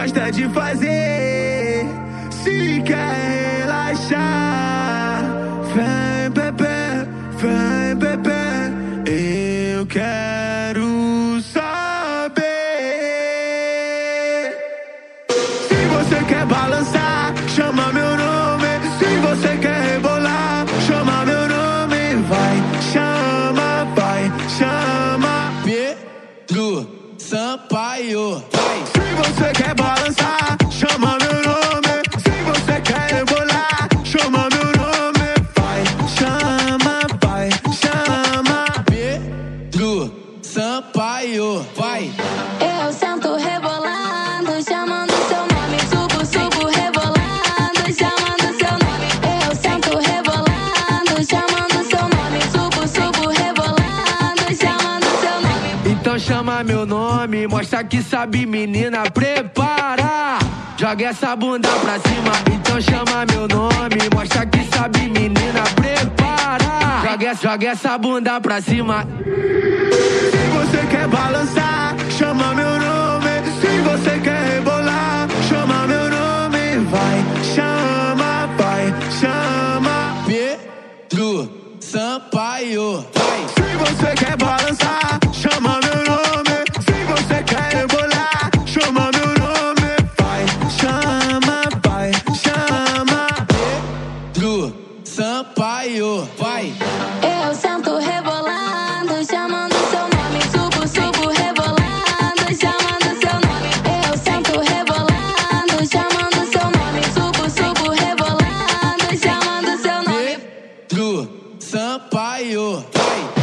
gosta de fazer. Se quer relaxar, vem bebê, eu quero saber. Se você quer balançar, chama meu nome. Se você quer rebolar, chama meu nome. Vai, chama Pedro Sampaio. Vai. Se você quer balançar, chama meu nome. Se você quer rebolar, chama meu nome. Vai, chama Pedro Sampaio. Vai. Eu sento rebolando, chamando seu nome. Subo, rebolando, chamando seu nome. Eu sento rebolando, chamando seu nome. Subo, rebolando, chamando seu nome. Então chama meu nome, mostra que sabe, menina, prepara. Joga essa bunda pra cima. Então chama meu nome, mostra que sabe, menina, prepara. Joga essa bunda pra cima. Se você quer balançar, chama meu nome. Se você quer rebolar, chama meu nome. Vai, chama Pedro Sampaio. Vai. Se você quer balançar, chama meu nome. Se você quer rebolar, chama meu nome. Vai, chama Pedro Sampaio. Vai. Eu sento rebolando, chamando seu nome. Subo, rebolando, chamando seu nome. Eu sento rebolando, chamando seu nome. Subo, rebolando, chamando seu nome. Pedro Sampaio. Vai.